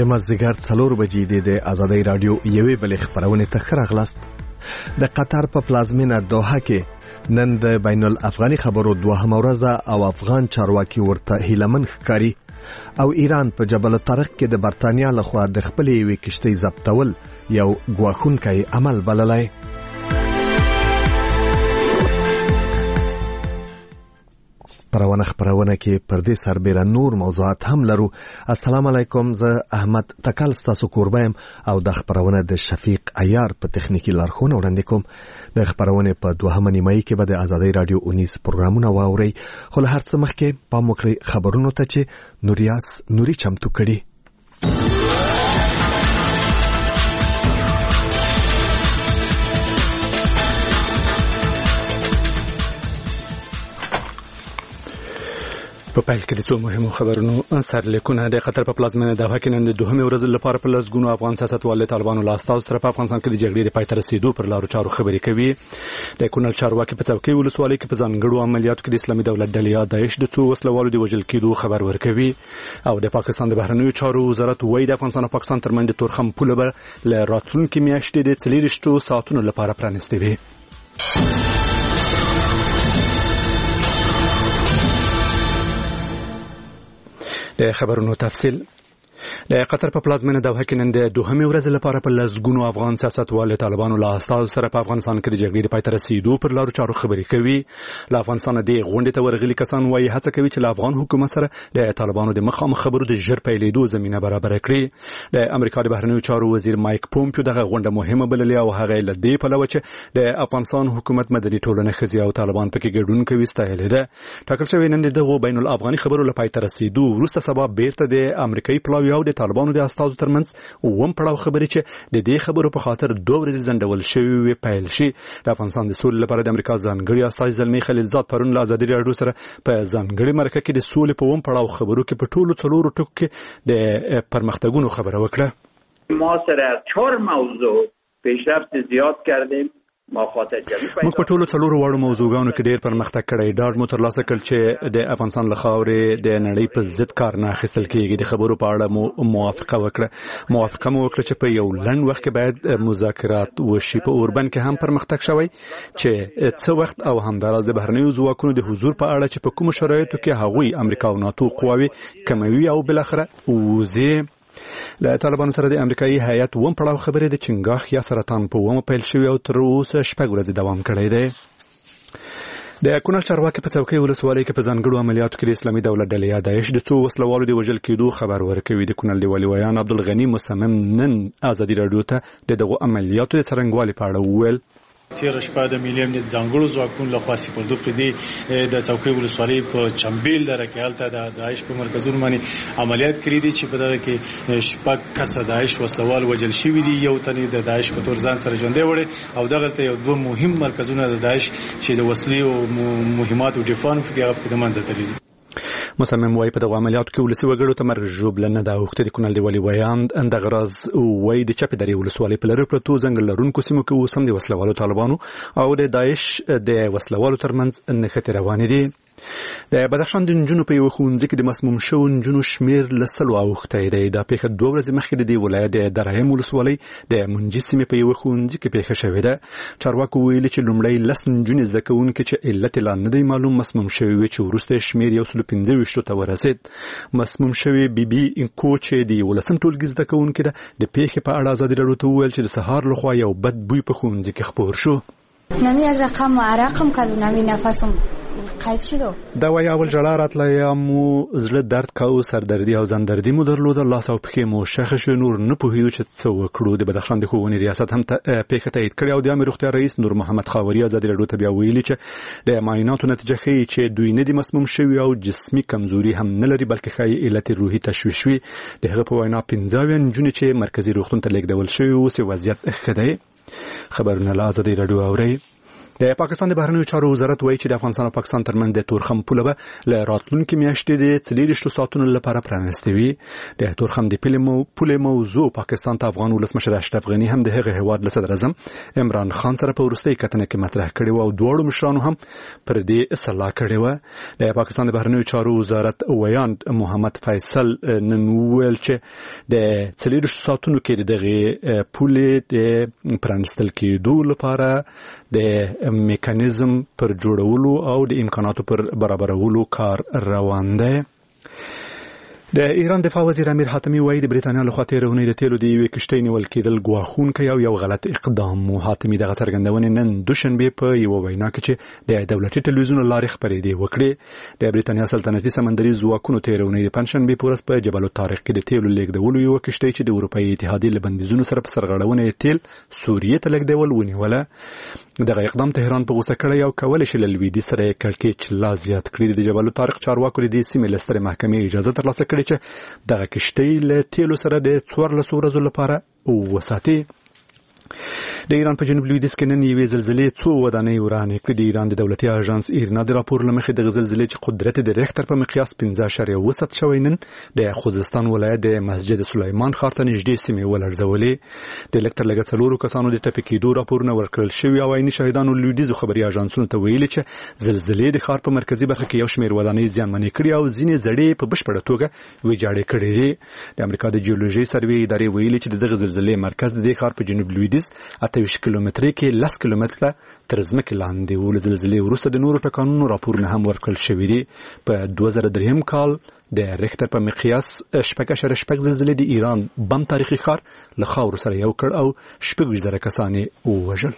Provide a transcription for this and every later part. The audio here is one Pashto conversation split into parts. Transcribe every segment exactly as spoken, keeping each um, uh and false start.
د مازدیګر څلور بجې دی د آزادۍ رادیو یوې بلې خبرونې ته ښه راغلاست. د قطر په پلازمینه دوحه کې نن د بین الافغاني خبرو دوهمه ورځ او افغان چارواکي ورته هیلمن ښکاري او ایران په جبل طارق کې د برتانیا لخوا د خپلې یوې کشتۍ ضبطول یو ګواښونکی عمل بللی. پرونه خبرونه کې پر دې سربېره نور موضوعات هم لرو. السلام علیکم، زه احمد تکل ستاسو کوربایم او د خبرونه د شفیق عیار په تخنیکی لارښوونه وړاندې کوم. د خبرونه په دوهمه نیمایي کې به د آزادۍ رادیو اونیس پروګرامونه واورئ، خو له هر څه مخکې پام وکړئ خبرونو ته چې نوریاس نوري چمتو کړي. په پیل کې د څو مهمو خبرونو سرلیکونه. د قطر په پلازمینه دوحه کې نن د دوهمې ورځې لپاره په لسګونو افغان سیاستوال طالبانو له استازو سره په افغانستان کې د جګړې د پای ته رسیدو پر لارو چارو خبرې کوي. د کونړ چارواکي په څوکۍ ولسوالۍ کې په ځانګړو عملیاتو کې د اسلامي دولت ډلې یا داعش د څو وسلوالو د وژل کېدو خبر ورکوي. او د پاکستان د بهرنیو چارو وزارت وایي د افغانستان او پاکستان ترمنځ د تورخم پوله به له راتلونکي میاشتې د څلېرویشتو ساعتونو لپاره پرانیستې وي. د خبرونو تفصیل. د قطر په پلازمینه دوحه کې نن د دوهمې ورځې لپاره په لسګونو افغان سیاستوال طالبانو له استازو سره په افغانستان کې د جګړې د پای ته رسیدو پر لارو چارو خبرې کوي. له افغانستان د غونډې ته ورغلي کسان وایي هڅه کوي چې له افغان حکومت سره د طالبانو د مخامخ خبرو د ژر پیلېدو زمینه برابر کړي. د امریکا د بهرنیو چارو وزیر مایک پومپیو دغه غونډه مهمه بللې او هغه له دې پلوه چې د افغانستان حکومت مدني ټولنه ښځې او طالبان پکې ګډون کوي ستایلې ده. ټاکل شوی نن د بین الافغاني خبرو له پای ته رسیدو وروسته سبا بیرته د امریکایي پلاوی او د طالبانو د استازو ترمنځ ووم پړاو خبرې چې د دې خبرو په خاطر دوه ورځې ځنډول شوې وي پیل شي. د افغانستان د سولې لپاره د امریکا ځانګړي استازي زلمي خلیلزاد پرون له آزادۍ راډیو سره په ځانګړي مرکه کې د سولې په ووم پړاو خبرو کې په ټولو څلورو ټکو کې د پرمختګونو خبره وکړه. ما سره چهار موضوع پیشرفت زیاد کردیم. موږ په ټولو څلورو واړو موضوعګانو کې ډېر پرمختګ کړی. ډاډ مو ترلاسه کړ چې د افغانستان له خاورې د نړۍ په ضد کار نه اخیستل کېږي. د خبرو په اړه مو موافقه وکړه موافقه مو وکړه چې په یو لنډ وخت کې باید مذاکرات وشي. په اوربند کې هم پرمختګ شوی چې څه وخت او همداراز د بهرنیو ځواکونو د حضور په اړه چې په کومو شرایطو کې هغوی امریکا او ناتو قواوې کموي او بالاخره وځي. له طالبانو سره د امریکایي هیئت ووم پړاو خبرې د چنګاښ یا سرطان په وومه پیل شوي او تر اوسه شپږ ورځې دوام کړی دی. د کونړ چارواکي په څوکۍ ولسوالۍ کې په ځانګړو عملیاتو کې د اسلامي دولت ډلې یا داعش د څو وسلوالو د وژل کېدو خبر ورکوي. د کونړ د والي ویان عبدالغني مصمم نن آزادي راډیو ته د دغو عملیاتو د څرنګوالي په اړه وویل. تیر شپه د ملي امنیت ځانګړو ځواکونو لخوا سپردو قدي د څوکۍ ولسوالۍ په چمبیل دره کې هلته د داعش په مرکزونو باندې عملیات کړي دي چې په دغه کې شپږ کسه داعش وسلوال وژل شوي دي. یو تن د داعش په تور ځان سره ژوندی وړي او دغه ته یو دوه مهم مرکزونه د داعش چې د وسلې او مهمات او دفاع په کې د منځ ته دي. مصمم وای په دغه عملیاتو کې ولسي وګړو ته مرګ ژوبله نه ده اوښتې. د کونړ د والي ویان دغه راز وای د چپې درې ولسوالۍ په لرې پرتو ځنګل لرونکو سیمو کې اوس هم د وسلوالو طالبانو او د داعش د وسلوالو ترمنځ نښتې روانې دي. د بدخشان د نجونو په یو ښوونځي کې د مسموم شوو نجونو شمیر له سلو اوښتی دی. دا پیښه دوه ورځې مخکې د دې ولایت د دراهم ولسوالۍ د منجي سیمې په یو ښوونځي کې پیښه شوې ده. چارواکو ویلي چې لومړی لس نجونې زده کوونکې چې علت یې لا نه دی معلوم مسموم شوې وې چې وروسته شمیر یو سلو پنځه ویشتو ته ورسېد. مسموم شوې بیبي انکو چې د یولسم ټولګي زده کوونکې ده د پیښې په اړه آزادي راډیو ته وویل چې د سهار لخوا یو بد بوی په ښوونځي کې خپور شو. نمی از رقم عرقم کدو نمی نفسم قید شدو. دا وای اول جړه راتله یا مو زړه درد کاوه، سردردي او زندردي مو درلوده، لاس او پښې مو شخه شو، نور نه پوهیدو چې څه وکړو. د بدخشان د ښوونې ریاست هم پیښه تایید کړې او د عامه روغتیا رئیس نور محمد خاوري آزادي راډیو ته بیا ویلي چې د معایناتو نتیجه ښیي چې دوی نه دي مسموم شوي او جسمي کمزوري هم نه لري بلکې ښایي علت روحي تشویش وي. د هغه په وینا پنځه اویا نجونې چې مرکزي روغتون ته لیږدول شوي اوس وضعیت ښه دی. خبرونه له آزادي راډیو اورئ. د پاکستان د بهرنیو چارو وزارت وایي چې د افغانستان او پاکستان ترمنځ د تورخم پوله به له راتلونکي میاشتې د څلېرویشتو ساعتونو لپاره پرانیستې وي. د تورخم د پولې موضوع پاکستان ته افغان ولسمشر اشرف غني هم د هغه هیواد له صدر اعظم عمران خان سره په وروستۍ کتنه کې مطرح کړې و او دواړو مشرانو هم پر دې صلاح کړې و. د پاکستان د بهرنیو چارو وزارت ویاند محمد فیصل نن وویل چې د څلېرویشتو ساعتونو کې دغه پولې د پرانیستل کېدو لپاره د میکانیزم پر جوړولو او د امکاناتو پر برابرولو کار روان دی. د ایران دفاع وزیر امیر حاتمی وایي د بریتانیا لخوا تېره اونۍ د تیلو د یوې کشتۍ نیول کېدل ګواښونکی او یو غلط اقدام و. حاتمی دغه څرګندونې نن دوشنبې په یوه وینا کې چې د دولتي ټلویزیون له لارې خپرېدې وکړې. د بریتانیا سلطنتي سمندري ځواکونو تېره اونۍ د پنجشنبې په ورځ په جبل الطارق کې د تیلو لیږدولو یوه کشتۍ چې د اروپایي اتحادیې له بندیزونو سره په سرغړونه یې تیل سوریې ته لیږدول ونیوله. دغه اقدام تهران په غوسه کړی او کولی شي له لویدیځ سره یې کړکېچ لا زیات کړي. د جبل الطارق چارواکو د دې سیمې له سترې محکمې اجازه ترلاسه کړې چې دغه کشتۍ له تیلو سره د څوارلسو ورځو لپاره وساتي. د ایران په جنوب لویدیځ کې نن یوې زلزلې څو ودانۍ ورانې کړې. د ایران د دولتي اژانس ایرنا د راپور له مخې دغه زلزلې چې قدرت د ریختر په مقیاس پنځه اعشاریه اوه ثبت شوی نن د خوزستان ولایت د مسجد سلیمان ښار ته نږدې سیمې ولړزولې. د لږ تر لږه څلورو کسانو د ټپي کېدو راپورونه ورکړل شوي او عیني شاهدانو لویدیځو خبري اژانسونو ته ویلي چې زلزلې د ښار په مرکزي برخه کې یو شمېر ودانۍ زیانمنې کړي او ځینې زړې په بشپړه توګه ویجاړې کړې دي. د امریکا د جیولوژي سروې ادارې ویلي چې دغه زلزلې مرکز د دې ښار په جنوب لویدیځ اته ویشت کیلومترۍ کې لس کیلومتره تر ځمکې لاندې و. له زلزلې وروسته د نورو ټکانونو راپورونه هم ورکړل شوي دي. په دوه زره درېیم کال د ریختر په مقیاس شپږ اعشاریه شپږ زلزلې د ایران بم تاریخي ښار له خاورو سره یو کړ او شپږ ویشت زره کسان یې ووژل.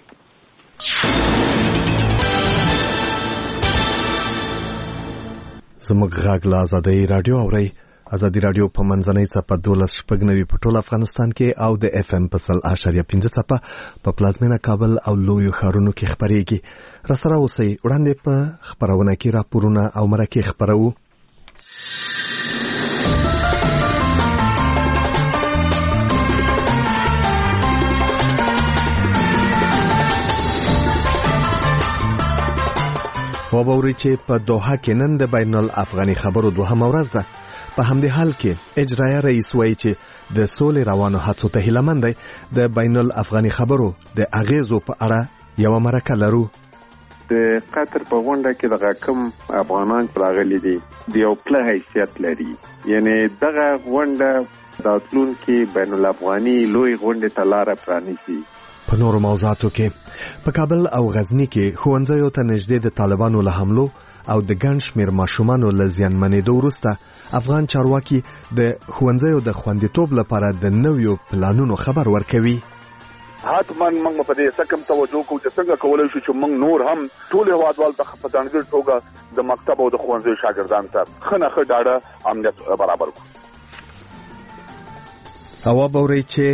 زموږ غږ له ازادۍ راډیو اورئ. ازادي راډیو په منځنۍ څپه دولس شپږ نوي په ټول افغانستان کې او د اف ام په سل اعشاریه پنځه څپه په پلازمینه کابل او لویو ښارونو کې خپرېږي. راسره اوسئ. وړاندې په خپرونه کې راپورونه او مرکې خپرو. وبوري چې په دوحه کې نن د بین الافغاني خبرو دوهمه ورځ ده. په همدې حال کې اجرایه رئیس وایي چې د سولې روانو هڅو ته هیله مند دی. د بین الافغاني خبرو د اغیزو په اړه یو مرکه لرو. د قطر په غونډه کې دغه کوم افغانان راغلي دي د یو پله حیثیت لري. یعنی دغه غونډه د راتلونکي بین الافغاني لوی غونډې ته لاره پرانیزي. په نورو موضوعاتو کې په کابل او غزني کې ښوونځیو ته نږدې د طالبانو له حملو او د ګڼ شمېر ماشومانو له زیانمنېدو وروسته افغان چارواکي د ښوونځیو د خوندیتوب لپاره د نویو پلانونو خبر ورکوي. حتما موږ په دې سکم توجه کوو چې څنګه کولای شو چې موږ نور هم ټول هوادوال د خپلانګل توګه د مکتب او د ښوونځیو شاګردانو ته خنه خ ډاډه امنیت برابر کړو. او باوري چې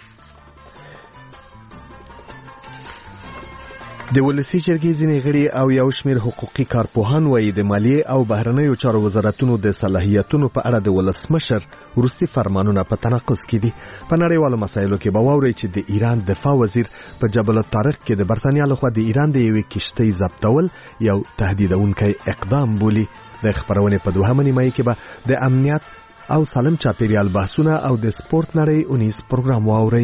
د ولسی جرګې ځینې غړي او یو شمېر حقوقي کارپوهان وایي د مالیې او بهرنیو چارو وزارتونو د صلاحیتونو په اړه د ولسمشر وروستي فرمانونه په تناقض کې دي. په نړیوالو مسایلو کې به واورئ چې د ایران دفاع وزیر په جبل الطارق کې د برتانیا لخوا د ایران د یوې کشتۍ ضبطول یو تهدیدونکی اقدام بولي. د خبرونې په دوهمه نیمایي کې به د امنیت او سالم چاپیریال بحثونه او د سپورت نړۍ اونیز پروګرام واورئ.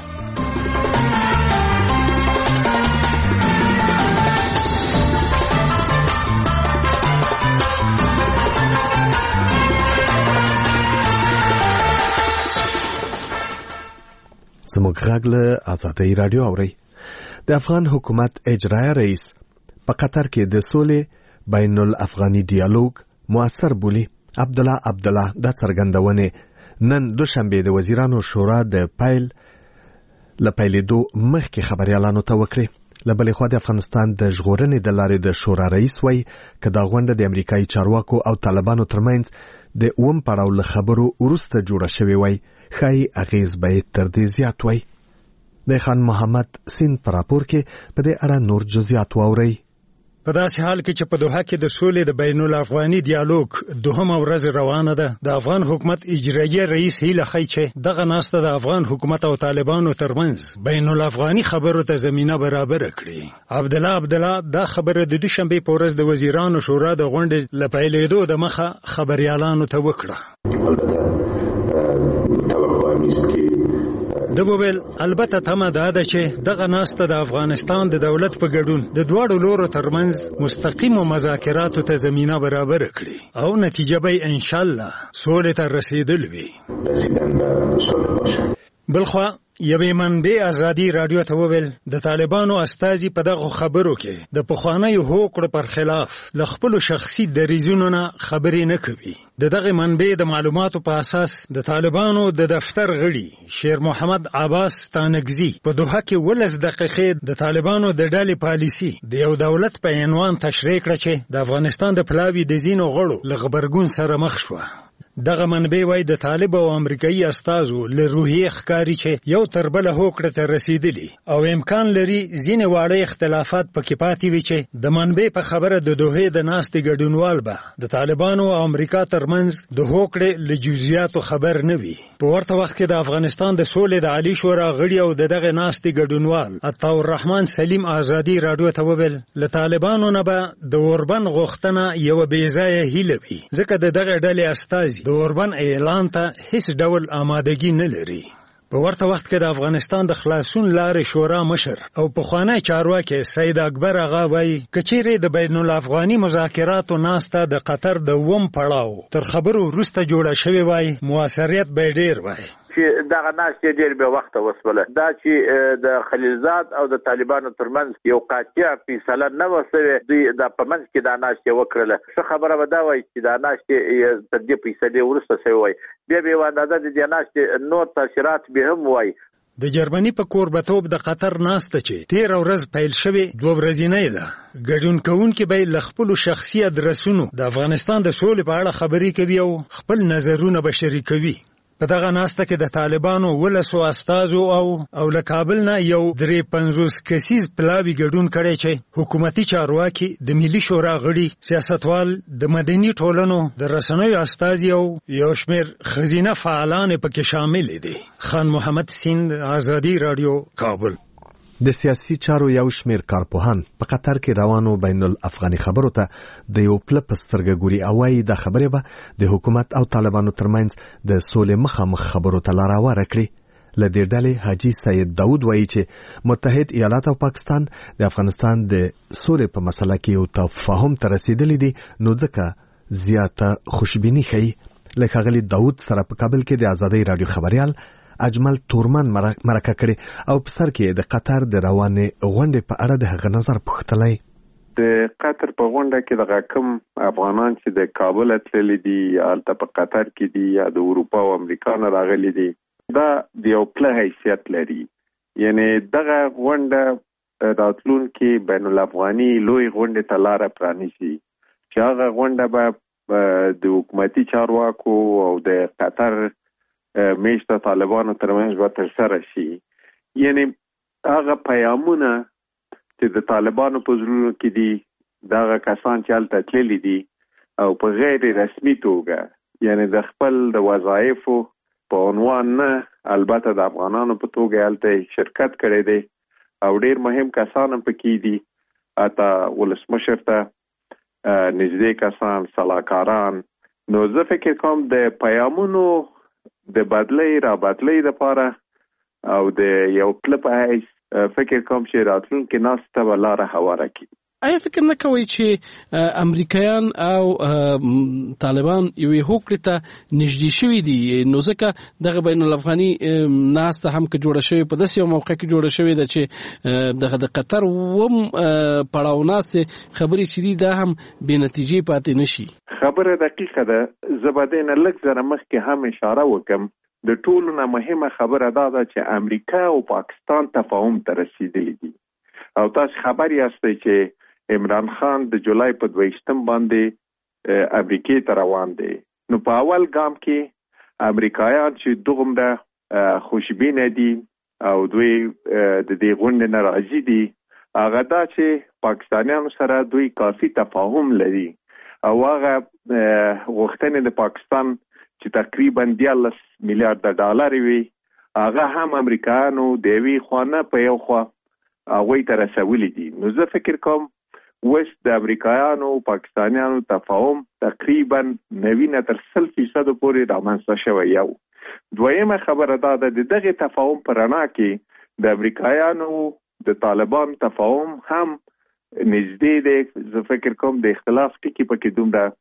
زموږ غږ له ازادۍ راډیو اورئ. د افغان حکومت اجرایه رئیس په قطر کې د سولې بین الافغاني ډیالوګ مؤثر بولي. عبدالله عبدالله دا څرګندونې نن دوشنبه د وزیرانو شورا د پیل له پیلېدو مخکې خبريالانو ته وکړي. له بلې خوا د افغانستان د ژغورنې د لارې د شورا رئیس وایي که دا غونډه د امریکایي چارواکو او طالبانو ترمنځ د اووم پړاو له خبرو وروسته جوړه شوې وای ښایي اغیز باید تر دې زیات وای. د خان محمد سین په راپور کې په دې اړه نور جزئیات واورئ. په داسې حال کې چې په دوحه کې د سولې د بین الافغاني ډیالوګ دوهمه ورځ روانه ده، د افغان حکومت اجرایي رئیس هیله ښیي چې دغه ناسته د افغان حکومت او طالبانو ترمنځ بین الافغاني خبرو ته زمینه برابره کړي. عبدالله عبدالله دا خبره د دوشنبې په ورځ د وزیرانو شورا د غونډې له پیلېدو د مخه خبریالانو ته وکړه. د وویل البته تمه دا ده چې دغه ناسته د افغانستان د دولت په ګډون د دواړو لورو ترمنځ مستقیمو مذاکراتو ته زمینه برابره کړي او نتیجه به ان شاء الله سولې ته رسیدل وي. بلخوا یوې منبع ازادي رادیو ته وویل د طالبانو استازي په دغه خبرو کې د پخوانیو هوکړو پر خلاف له خپلو شخصي دریځونو نه خبرې نه کوي. د دغه منبع د معلوماتو په اساس د طالبانو د دفتر غړي شیر محمد عباس ستانکزي په دوحه کې ولس دقیقې د طالبانو د ډلې پالیسي د یو دولت په عنوان تشریح کړه چې د افغانستان د پلاوي د ځینو غړو له غبرګون سره مخ شوه. دغه منبع وایي د طالب او امریکایي استازو له روحیې ښکاري چې یو تر بله هوکړې ته رسیدلي او امکان لري ځینې واړه اختلافات پکې پاتې وي چې د منبع په خبره د دوحې د ناستې ګډونوال به د طالبانو او امریکا ترمنځ د هوکړې له جزئیاتو خبر نه وي. په ورته وخت کې د افغانستان د سولې د عالی شورا غړي او د دغه ناستې ګډونوال عطاء الرحمن سلیم ازادي رادیو ته وویل له طالبانو نه به د اوربن غوښتنه یوه بېځایه هیله وي ځکه د دغه ډلې استازي د اوربن اعلان ته هیڅ ډول آمادګي نه لري. په ورته وخت کې د افغانستان د خلاصون لارې شورا مشر او پخوانی چارواکی سید اکبر آغا وایي که چیرې د بین الافغاني مذاکراتو ناسته د قطر د اووم پړاو تر خبرو وروسته جوړه شوې وای موثریت به ډېر وای. چې دغه ناستې ډېر بې وخته وسوله. دا چې د خلیلزاد او د طالبانو ترمنځ یو قاطع فیصله نه وه سوې، دوی د په منځ کې دا ناستې وکړله. ښه خبره به دا وایي چې دا ناستې تر دې فیصلې وروسته سوې وای. بیا به یوه اندازه د دې ناستې نور تاثیرات به هم وایي. د جرمني په کوربتوب د قطر ناسته چې تېره ورځ پیل شوې دوه ورځنۍ ده. ګډون کوونکي به له خپلو شخصي ادرسونو د افغانستان د سولې په اړه خبرې کوي او خپل نظرونه به شریکوي. په دغه ناسته کې د طالبانو ولسو استازو او او له کابل نه یو درې پنځوس کسیز پلاوي ګډون کړی چې حکومتي چارواکي د ملي شورا غړي سیاستوال د مدني ټولنو د رسنیو استازي او یو شمېر ښځینه فعالان پکې شامل دي. خان محمد سیند، ازادي رادیو، کابل. د سیاسي چارو یو شمېر کارپوهان په قطر کې روانو بین الافغاني خبرو ته د یو پله په سترګه ګوري او وایي دا خبرې به د حکومت او طالبانو ترمنځ د سولې مخامخ خبرو ته لار هواره کړي. له دې ډلې حاجي سید داود وایي چې متحد ایالات او پاکستان د افغانستان د سولې په مسله کې یو تفاهم ته رسیدلی دي نو ځکه زیاته خوشبیني ښیي. له ښاغلي داود سره په کابل کې د ازادۍ راډیو خبریال اجمل تورمن مرکه کړي او په سر کې د قطر د روانې غونډې په اړه د هغه نظر پوښتلی. د قطر په غونډه کې دغه کوم افغانان چې د کابل تللي دي یا هلته په قطر کې دي یا د اروپا او امریکا نه راغلي دي دا د یو پله حیثیت لري. یعنی دغه غونډه راتلونکي بین الافغاني لوی غونډې ته لاره پرانیسي چې هغه غونډه به د حکومتي چارواکو او د قطر میشته طالبانو ترمنځ به ترسره شي. یعنی هغه پیامونه چې د طالبانو په زړونو کې دي دغه کسان چې هلته تللي دي او په غیر رسمي توګه یعنی د خپل د وظایفو په عنوان نه البته د افغانانو په توګه هلته شرکت کړی دی او ډېر مهم کسان هم پکې دي. حتی ولسمشر ته نږدې کسان، سلاکاران. نو زه فکر کوم د پیامونو د بدلی را بدلی د پاره او د یو پله په حیث فکر کوم چې راتلونکي ناسته به لاره هواره کړي. آیا فکر نه کوئ چې امریکایان او طالبان یوې هوکړې ته نږدې شوي دي نو ځکه دغه بین الافغاني ناسته هم که جوړه شوې په داسې یو موقع کې جوړه شوې ده چې دغه د قطر اووم پړاو ناستې خبرې چې دي دا هم بې نتیجې پاتې نه شي؟ خبره دقیقه ده. زه به دې نه لږ زره مخکې هم اشاره وکړم. د ټولو نه مهمه خبره دا ده چې امریکا او پاکستان تفاهم ته رسیدلی دي او تاسو خبر یاستئ چې عمران خان د جولای په دویشتم باندې امریکې ته روان دی. نو په اول ګام کې امریکایان چې دومره خوشبینه دي او دوی د دې غونډې نه راضي دي هغه دا چې پاکستانیانو سره دوی کافي تفاهم لري او هغه غوښتنې د پاکستان چې تقریبا دیارلس میلیارډ ډالر وي هغه هم امریکایانو د یوې خوا نه په یو خوا هغوی ته رسولي دي. نو زه فکر کوم اوس د امریکایانو پاکستانیانو تفاهم تقریبا نوي نه تر سل فیصدو پورې رامنځته شوی. یو دویمه خبره دا ده د دغې تفاهم په رڼا کې د امریکایانو د طالبان تفاهم هم نږدې دی. زه فکر کوم د اختلاف ټکي پکې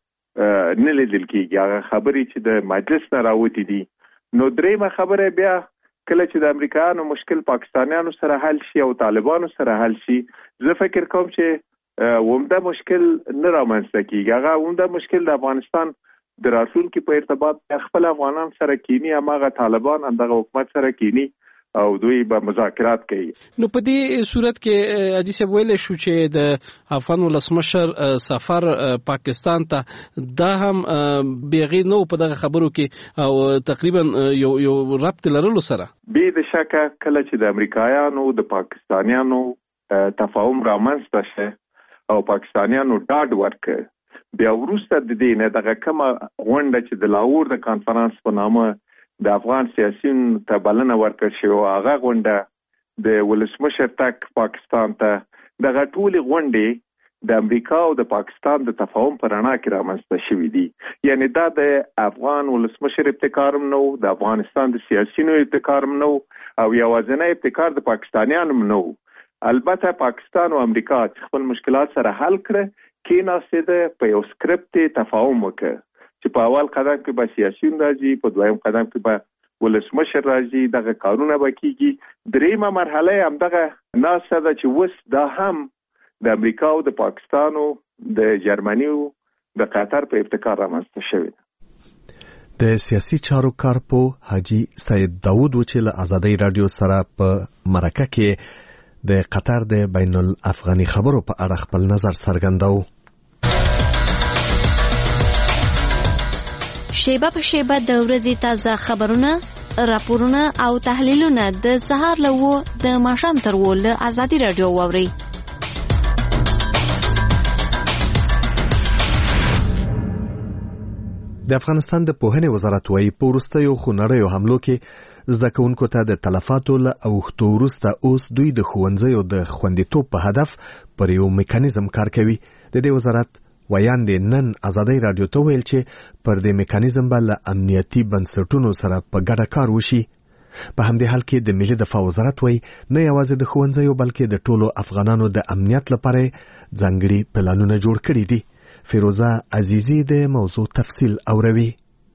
دومره نه لیدل کېږي هغه خبرې چې د مجلس نه راوتې دي. نو دریمه خبره بیا کله چې د امریکایانو مشکل پاکستانیانو سره حل شي او طالبانو سره حل شي زه فکر کوم چې ومده مشکل نه رامنځته کېږي. هغه ومده مشکل د افغانستان د راتلونکي په ارتباط خپل افغانان سره کینی هماغه طالبان همدغه حکومت سره کینی او دوی به مذاکرات کوي. نو په دې صورت کې اجي صاحب ویل شو چې د افغان ولسمشر سفر پاکستان ته دا هم بیغي نو په دغه خبرو کې او تقریبا یو یو ربط لرلو سره به د شکه کله چې د امریکایانو د پاکستانیانو تفاهم رامنځته شي او پاکستانیانو ډاډ ورکړ بیا وروسته د دې نه دغه کومه غونډه چې د لاهور د کانفرنس په نامه د افغان سیاسيون ته بلنه ورکړ شو هغه غونډه د ولسمشر تک پاکستان ته دغه ټولې غونډې د امریکا او د پاکستان د تفاهم پر رڼا کې رامنځته شوې دي. یعنی دا د افغان ولسمشر ابتکارم نو د افغانستان د سیاسيونو ابتکارم نو او یوازینی ابتکار د پاکستانیانو نو. البته پاکستان او امریکا چې خپل مشکلات سره حل کړ کیناسته د په یو سکرپټ تفاهم وکړ چې په اول قدم کې به سیاسيون راځي په دویم قدم کې به ولسمشر راځي دغه کارونه به کیږي. دریمه مرحله هم دغه ناسه ده چې وس دا هم د امریکا او د پاکستانو د جرمني او د قطر په ابتکار رامنځته شوی. د سیاسي چارو کارپو حاجی سید داوود چې له آزادۍ رادیو سره په مرکه کې د قطر د بین الافغاني خبرو په اړه خپل نظر څرګنداوه. شیبه په شیبه د ورځې تازه خبرونه، راپورونه او تحلیلونه د سهار له و د ماښام تر و له آزادۍ رادیو واورئ. د افغانستان د پوهنې وزارت وايي په وروستیو خونړیو حملو کې زده کوونکو ته د تلفاتو له اوښتو وروسته اوس دوی د ښوونځیو د خوندیتوب په هدف پر یو میکانیزم کار کوي. د دې وزارت ویان دی نن آزادۍ رادیو ته ویل چې پر دې میکانیزم به له امنیتي بنسټونو سره په ګډه کار وشي. په همدې حال کې د ملي دفاع وزارت وایي نه یوازې د ښوونځیو بلکې د ټولو افغانانو د امنیت لپاره ځانګړي پلانونه جوړ کړي دي. فیروزه عزیزی د موضوع تفصیل اوروي.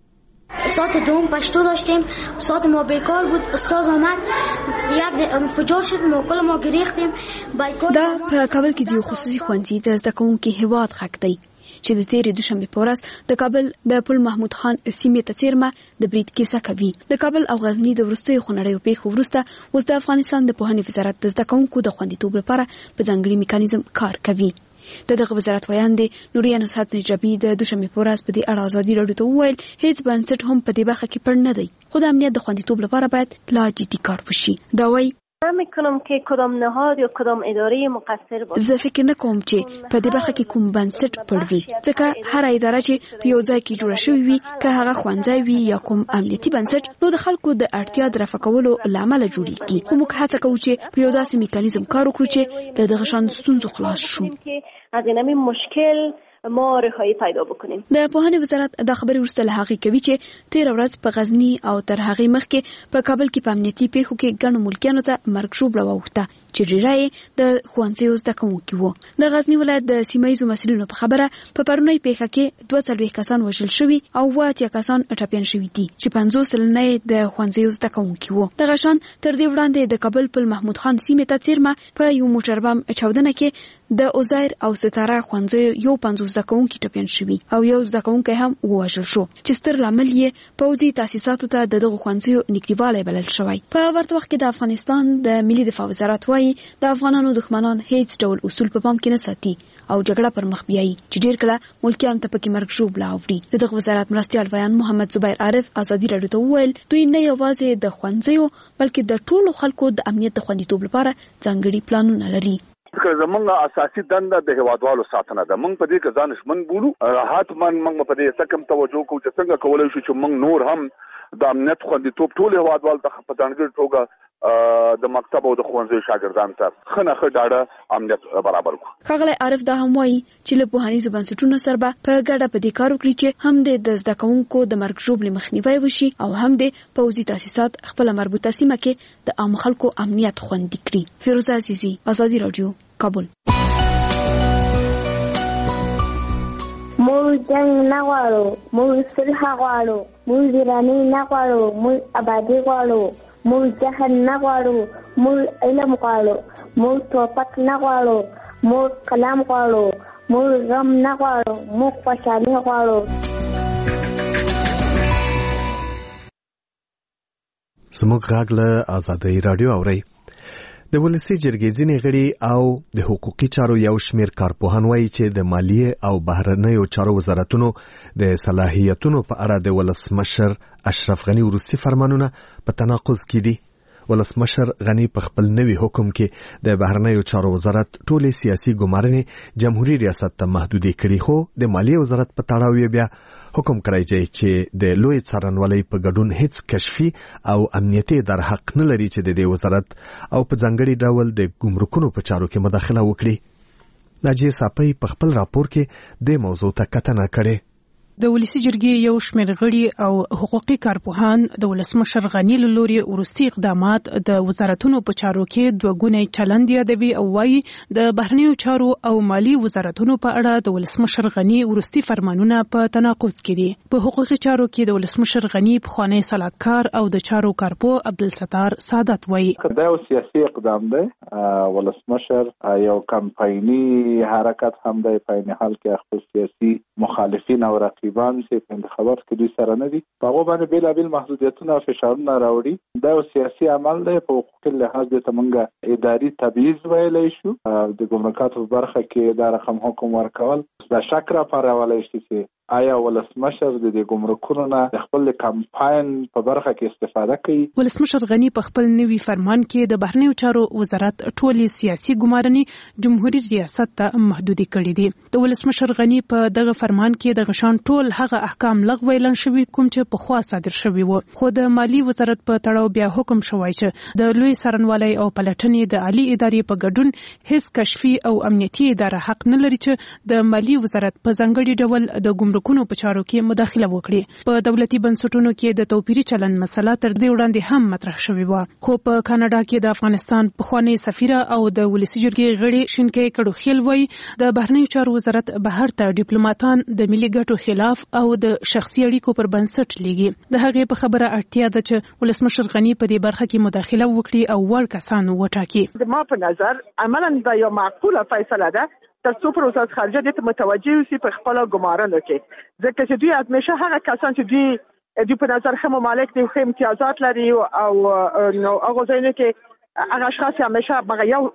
ساعت دوم پشتو داشتیم، ساعت ما بیکار بود، استاد آمد یک انفجار شد، ما کل ما گریختیم. دا په کابل کې د خصوصي ښوونځي د زده کوونکو هیواد حق دی چې د تیرې دوشنبه په ورځ د کابل د پل محمود خان سیمې ته څیرمه د برید کیسه کوي. د کابل او غزنی د وروستیو خونړیو پیښو وروسته اوس د افغانستان د پوهنې وزارت د زده کوونکو د خوندیتوب لپاره په ځانګړي میکانیزم کار کوي. د دغه وزارت ویان دی نوریا نصحت نجابی د دوشنبه په ورځ په دې اړه آزادۍ رادیو ته وویل هیڅ بنسټ هم په دې برخه کې پړ نه دی، خو د امنیت د خوندیتوب لپاره باید لا جدي کار وشي. دا وایي نمی‌کنم که کدام نهاد یا کدام اداره مقصر باشه. زه فکر نکوم چې په دې برخه کې کوم بنسټ پړ وي، ځکه هر اداره چې په یو ځای کې جوړه شوې وي که هغه ښوونځی وي یا کوم امنیتي بنسټ نو د خلکو د اړتیا د رفع کولو له امله جوړیږي. خو موږ هڅه کوو چې په یو داسې میکانیزم کار وکړو چې له دغه شان ستونزو خلاص شو. از این مشکل ما رهایی پیدا بکنیم. د پوهنې وزارت دا خبرې وروسته له هغې کوي چې تیر ورځ په غزنی او تر هغې مخکې په کابل کې په امنیتي پیښو کې ګڼو ملکیانو ته مرګ ژوبله واوښته چې ډېری یې د ښوونځیو زده کوونکي وو. د غزنی ولایت د سیمه ییزو مسؤلینو په خبره په پرونۍ پیښه کې دوه څلوېښت کسان وژل شوي او اووه اتیا کسان ټپیان شوي دي چې پنځوس سلنه یې د ښوونځیو زده کوونکي وو. دغه شان تر دې وړاندې د کابل پل محمود خان سیمې ته څیرمه په یو موټر بم چاودنه کې د اوزایر او ستاره ښوونځیو یو پنځوس زده کوونکي ټپیان شوي او یو زده کوونکی هم ووژل شو چې ستر لامل یې پوځي تاسیساتو ته د دغو ښوونځیو نږدېوالی بلل شوی. په ورته وخت کې د افغانستان د ملي دفاع وزارت وایي د افغانانو دښمنان هیڅ ډول اصول په پام کې نه ساتي او جګړه پر مخ بیایي چې ډېر کله ملکیانو ته پکې مرګ ژوبله اوړي. د دغه وزارت مرستیال ویان محمد زبیر عارف آزادۍ راډیو ته وویل دوی نه یوازې د ښوونځیو بلکې د ټولو خلکو د امنیت د خوندیتوب لپاره ځانګړي پلانونه لري. زمونږ اساسي دنده د هیوادوالو ساتنه ده. موږ په دې کې ځان شمن بولو. حتمن موږ په دې سکم توجه کوو چې څنګه کولای شو چې موږ نور هم د امنیت خوندیتوب ټول هیوادوال ته په ځانګړي توګه د مکتب او د ښوونځي شاګردانو ته خنه خ ډاډه امنیت برابر کړو. ښاغلی عارف دا هم وایي چې له پوهنیزو بنسټونو سره به په ګډه په دې کار وکړي چې هم د زده کوونکو د مرګ ژوبلې مخنیوی وشي او هم د پوځي تاسیسات خپل مربوطه سیمه کې د عام خلکو امنیت خوندي کړي. فیروزه عزیزی، آزادی رادیو، کابل. موږ جنگ نه غواړو، موږ صلح غواړو، موږ ویراني نه غواړو، موږ آبادي غواړو، موږ جهل نه غواړو، موږ علم غواړو، موږ توپک نه غواړو، موږ کلام غواړو، موږ غم نه غواړو، موږ خوشحالي غواړو. زموږ غږ له آزادۍ رادیو اورئ. د ولسی جرګې ځینې غړي او د حقوقي چارو یو شمېر کارپوهان وایي چې د مالیې او بهرنیو چارو وزارتونو د صلاحیتونو په اړه د ولسمشر اشرف غني وروستي فرمانونه په تناقض کې دي. ولسمشر غني په خپل نوي حکم کې د بهرنیو چارو وزارت ټولې سیاسي ګمارنې جمهوریت ریاست ته محدودې کړي، خو د مالیې وزارت په تړاو یې بیا حکم کړی چې د لوی څارنوالۍ په ګډون هیڅ کشفي او امنیتي اداره حق نه لري چې د دې وزارت او په ځانګړي ډول د ګمرکونو په چارو کې مداخله وکړي. ناجیه صافی په خپل راپور کې د موضوع ته کتنه کړې. د ولسی جرګې یو شمېر غړي او حقوقي کارپوهان د ولسمشر غني له لوري وروستي اقدامات د وزارتونو په چارو کې دوه ګونی چلند یادوي او وايي د بهرنیو چارو او مالی وزارتونو په اړه د ولسمشر غني وروستي فرمانونه په تناقض کې دي. په حقوقي چارو کې د ولسمشر غني پخوانی سلاکار او د چارو کارپو عبدالستار سعادت وايي دا یو سیاسي اقدام دی. ولسمشر یو کمپایني حرکت هم دی، په عین حال کې خپل سیاسي مخالفین او رقیبان چې په انتخابات کې دوی سره نه دي په هغه باندې بیلابیل محدودیتونه او فشارونه راوړي. دا یو سیاسي عمل دی. په حقوقي لحاظ د تمنګ اداري تبعیض ویلای شو. د ګمرکاتو په برخه کې دا رقم حکم ورکول دا شک را پارولای شي چې آیا ولسمشر د دې ګمرکونو نه خپل کمپاین په برخه کې استفاده کوي. ولسمشر غني په خپل نوي فرمان کې د بهرنیو چارو وزارت ټولې سیاسي ګمارنې جمهوریت ریاست ته محدودي کړې دي. د ولسمشر غني په دغه فرمان کې د غشان ټول هغه احکام لغوه اعلان شوي کوم چې په خوا صادر شوي وو، خو د مالی وزارت په تړاو بیا حکم شوی چې د لوی څارنوالۍ او پلټنې د عالی ادارې په ګډون هیڅ کشفي او امنیتي اداره حق نه لري چې د مالی وزارت په ځانګړي ډول د ګمرکونو په چارو کې مداخله وکړي. په دولتي بنسټونو کې د توپیري چلند مسله تر دې وړاندې هم مطرح شوې و، خو په کاناډا کې د افغانستان پخوانی سفیره او د ولسی جرګې غړي شینکې کډوخیل وایي د بهرنیو چارو وزارت بهر ته ډیپلوماټان د ملي ګټو خلاف او د شخصي اړیکو پر بنسټ لیږي. د هغې په خبره اړتیا ده چې ولسمشر غني په دې برخه کې مداخله وکړي او وړ کسان وټاکي. د ما په نظر عملاً دا یو معقوله فیصله ده تر څو پر وزارت خارجه دې ته متوجه وي په خپل ګمارنو کې، ځکه چې دوی همیشه هغه کسان چې دوی دوی په نظر ښه ممالک دي، ښه امتیازات لري او نو هغه ځایونه کې هغه اشخاص همیشه هغه یو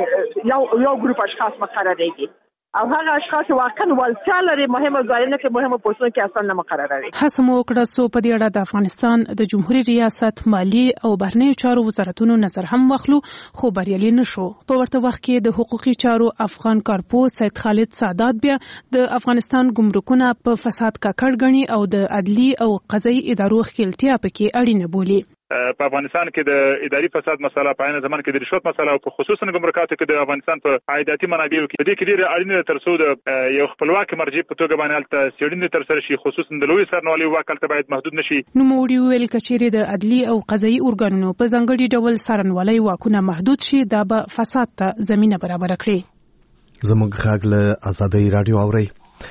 یو یو ګروپ اشخاص مقرریږي او هغه اشخاص واقعا ولچا لري مهمه ځایونه کې مهمه پوسټونه کې اصلا نه مقرروي. هڅه مو وکړه څو په دې اړه د افغانستان د جمهوریت ریاست مالی او بهرنیو چارو وزارتونو نظر هم واخلو، خو بریالي نشو. په ورته وخت کې د حقوقي چارو افغان کارپو سید خالد سعادت بیا د افغانستان ګمرکونه په فساد ککړ غني او د عدلي او قضایي ادارو خلتیا پکې اړینه بولي. په افغانستان کې د اداري فساد مسله په عین زمان کې د رشوت مسله او په خصوصا ګمرکاتو کې د افغانستان په عایداتي منابعو کې د دې کې ډېر اړینه تر څو د یو خپلواک مرجع په توګه باندې الته سیړنې تر سره شي، خصوصا د لوی څارنوالۍ واک الته باید محدود نشي. نو موړي ویل کچېرې د عدلي او قضایي ارګانونو په ځانګړي ډول څارنوالۍ واکونه محدود شي دا به فساد ته زمينه برابر کړي. زموږ غږ له آزادۍ رادیو اورئ.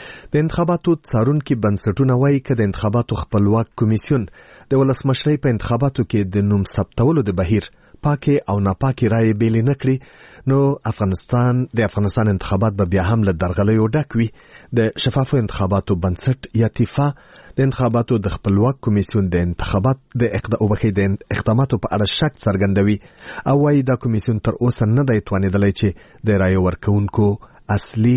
د انتخاباتو څارونکي بنسټونه وایي چې د انتخاباتو خپلواک کمیسیون د ولسمشرۍ په انتخاباتو کې د نوم ثبتولو د بهیر پاکي او ناپاکي رائے بیلې نکړي نو افغانستان د افغانستان انتخابات به بیا هم له درغلیو ډک وي. د شفافو انتخاباتو بنسټ یا تیفا د انتخاباتو د خپلواک کمیسیون د انتخابات د اقداماتو په اړه شک څرګندوي او وايي دا کمیسیون تر اوسه نه دی توانیدلی چې د رائے ورکوونکو اصلي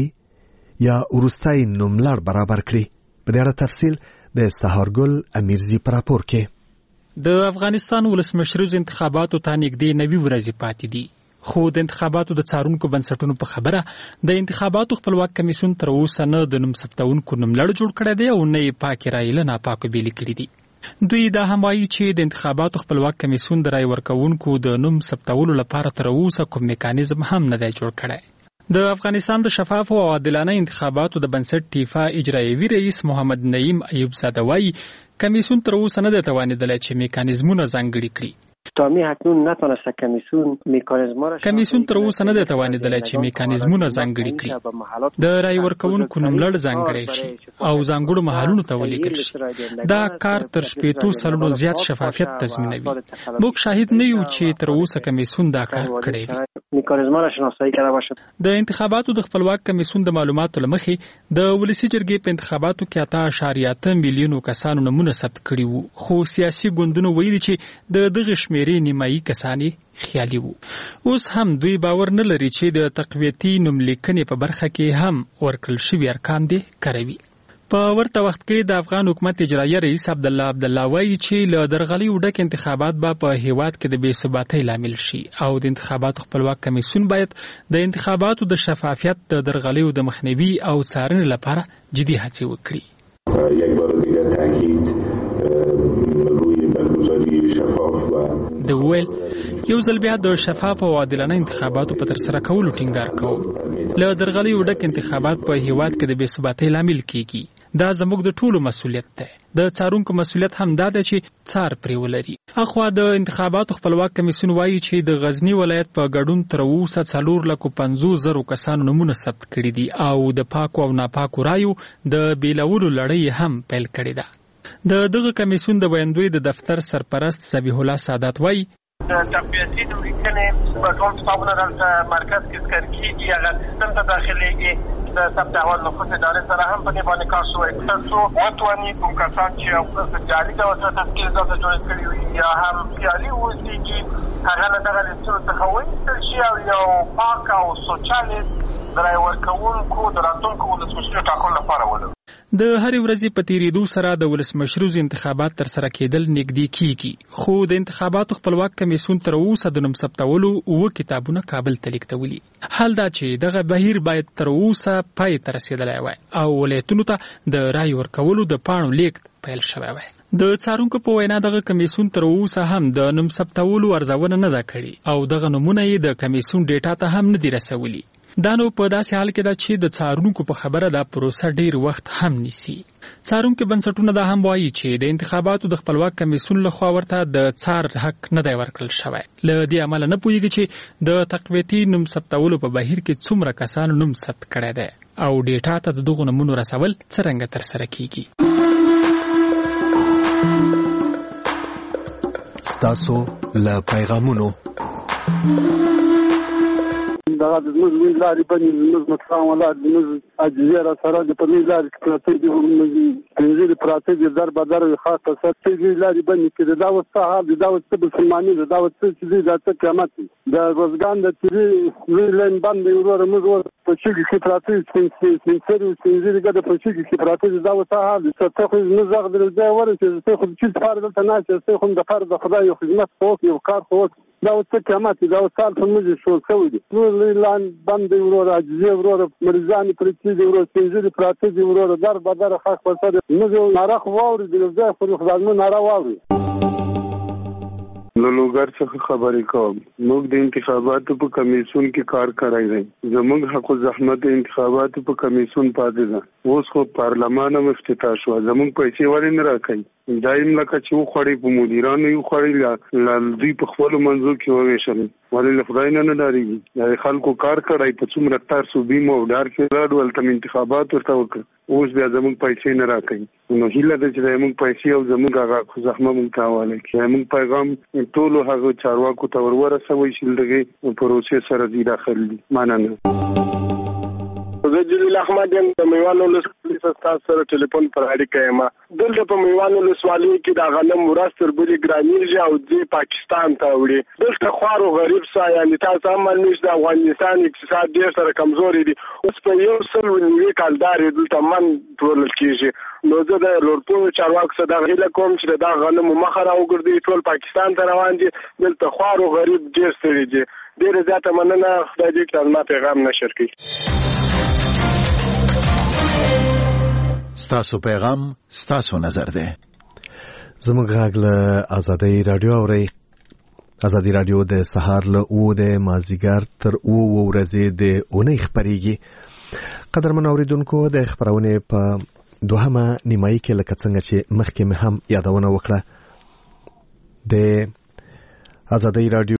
یا وروستای نوملړ برابر کړي. په دې اړه تفصیل د سهارګل امیرزي پر راپور کې. د افغانستان ولسمشریزو انتخاباتو ته نږدې نوي ورځې پاتې دي، خو د انتخاباتو د څارونکو بنسټونو په خبره د انتخاباتو خپلواک کمیسیون تر اوسه نه د نوم ثبتونکو نوملړ جوړ کړی دی او نه یې پاکې رایې له ناپاکو بېلې کړي دي. دوی دا هم وایي چې د انتخاباتو خپلواک کمیسیون د رای ورکوونکو د نوم ثبتولو لپاره تر اوسه کوم میکانیزم هم نه دی جوړ کړی. د افغانستان د شفافو او عادلانه انتخاباتو د بنسټ ټیفا اجرایوي رئیس محمد نعیم ایوب زاده وایي کمیسیون تر اوسه نه دی توانېدلی چې میکانیزمونه ځانګړي کړي. تامی اکنون نتونسته کمیسیون میکانیزما را کمیسیون تر اوسه نه دی توانېدلی چې میکانیزمونه ځانګړي کړي، د رای ورکوونکو نوملړ ځانګړی شي او ځانګړو مهالونو ته ولېږل شي. دا کار تر شپېتو سلنو زیات شفافیت تضمینوي. موږ شاهد نه یو چې تر اوسه کمیسیون دا کار کړی وي. میکانیزما را شناسایی کرده باشد. د انتخاباتو د خپلواک کمیسیون د معلوماتو له مخې د ولسي جرګې په انتخاباتو کې اته اعشاریه اته میلیونو کسانو نومونه ثبت کړي وو، خو سیاسي ګوندونو ویلي چې د دغه شمیرې نیمایي کسان خیالي وو. اوس هم دوی باور نه لري چې د تقویتي نوملیکنې په برخه کې هم ورکړل شوي ارقام دي کاروي. په ورته وخت کې د افغان حکومت اجرایه رئیس عبدالله عبدالله وایي چې له درغلیو ډک انتخابات به په هیواد کې د بې ثباتۍ لامل شي او د انتخاباتو خپلواک کمیسیون باید د انتخاباتو د شفافیت د درغلیو د مخنیوي او څارنې لپاره جدي هڅې وکړي. یک بار دیگر تاکید روی برگزاری شفاف و د ویل یو ځل بیا د شفاف او عادلانه انتخاباتو په ترسره کولو ټینګار کوو. له درغلیو ډک انتخابات په هیواد کې د بې ثباتۍ لامل کیږي. دا زموږ د ټولو مسؤلیت دی. د څارونکو مسؤلیت هم دا دی چې څار پرې ولري. اخوا د انتخاباتو خپلواک کمیسیون وایي چې د غزنی ولایت په ګډون تر اوسه څلور لکو پنځوس زرو کسانو نومونه ثبت کړي دي او د پاکو او ناپاکو رایو د بیلولو لړۍ هم پیل کړې ده. د دغه کمیسیون د ویاندوی د دفتر سرپرست ذبیح الله سادات وایي د تقویتي نوملیکنې په ټول کتابونه دلته مرکز کې ذکر کېږي، هغه سیستم ته داخلېږي. د ثبت احوال نفوس ادارې سره هم په دې باندې کار شوی تر څو وتواني کوم کسان چې په جعلي ډول سره تسکیل ځان ته جوړ کړي وي یا هم خیالي اوسېږي هغه له دغه لیستونو څخه وایستل شي او یو پاک او سوچه لیست د رای ورکوونکو د راتلونکو ولسمشرو ټاکلو لپاره ولرو. د هرې ورځې په تیریدو سره د ولسمشروز انتخابات ترسره کېدل نږدې کیږي، خو د انتخاباتو خپلواک کمیسیون تر اوسه د نوم ثبتولو اووه کتابونه کابل ته لیږدولي. حال دا چې دغه بهیر باید تر اوسه پای ته رسېدلی وای او ولایتونو ته د رای ورکولو د پاڼو لیږد پیل شوی وای. د څارونکو په وینا دغه کمیسیون تر اوسه هم د نوم ثبتولو ارزونه نه ده کړې او دغه نومونه یې د کمیسیون ډیټا ته هم نه دي رسولي. دا نو په داسې حال کې ده چې د څارونکو په خبره دا پروسه ډیر وخت هم نیسي. څارونکو بنسټونه دا هم وایي چې د انتخاباتو د خپلواک کمیسیون لخوا ورته د څار حق نه دی ورکړل شوی. له دې امله نه پوهیږي چې د تقویتي نوم ثبتولو په بهیر کې څومره کسانو نوم ثبت کړی دی او ډیټا ته د دغو نومونو رسول څرنګه ترسره کیږي. ستاسو له پیغامونو دغه د موږ وی لارې باندې موږ مقام ولا د موږ اجزیه را سره د په لارې کې پراته دي موږ پراته دي در به در خاصه سره د لارې باندې کې دا وسه حال دا وسه مسلمانۍ دا وسه چې دا څه قیامت د روزګان د تیری ویلن باندې ورور موږ په شګي کې پراته دي سنسر او سنجری د په شګي کې پراته دي دا وسه حال څه خو نه زغ د ځای ورته څه خو چې فار دلته نه څه خو د فرض خدای خدمت کوي یو کار کوي دا وسه قیامت دا وسه په موږ شو شوی دي لان باندې ورور اجزیه ورور مریضان پرتی دی ورور سنجری پراته دی ورور در به در خاص وسره موږ نارخ واوري د ځای خو خدای نارا واوري. نو لوګر څخه خبرې کوم. موږ د انتخاباتو په کمیسیون کې کار کړی دی. زموږ حق او زحمت انتخاباتو په کمیسیون پاتې ده. اوس خو پارلمان هم افتتاح شو. زموږ پیسې ولې نه راکوي؟ دایم لکه چې وخوړی په مدیرانو یو خوړی لا دوی په خپل منځو کې وویشل ولې له خدای نه نه ډارېږي. د خلکو کار کړی په څومره تار صوبې مو ډار کې راډ ولته انتخابات ورته وکړ اوس بیا زموږ پیسې نه راکوي. نو هیله ده چې زموږ پیسې او زموږ هغه زحمت مونږ ته حواله کړي. زموږ پیغام ټولو هغه چارواکو ته ور ورسوي چې دغه پروسې سره دي داخل دي. مننه. زه جلیل احمد یم د میوان ولسوالۍ څخه سره ټلیفون پر اړیکه یم. دلته په میوان ولسوالۍ کې د غنم ورځ تر بلې ګرانیږي او ځي پاکستان ته وړي. دلته خوار او غریب سا یعنې تاسو هم معلوم د افغانستان اقتصاد ډېر سره کمزوري دي. اوس په یو سل نوي کالدار دلته من ټولل کېږي. نو زه د لوړپوړو چارواکو څخه دا هیله کوم چې دا غنمو مخه راوګرځوي، ټول پاکستان ته روان دي. دلته خوار او غریب ډېر ستړي دي. ډېره زیاته مننه. خدای دې کړي زما پیغام نشر کړي. ستاسو پیغام ستاسو نظر ده. زموږ غږ له ازادي رادیو اوري. ازادي رادیو د سهار له او د مازیګر تر او ورځې د اونۍ خبريږي. قدرمن اوریدونکو د خبرونه په دوهمه نیمایي کې لکه څنګه چې مخکې مې هم یادونه وکړه د ازادي رادیو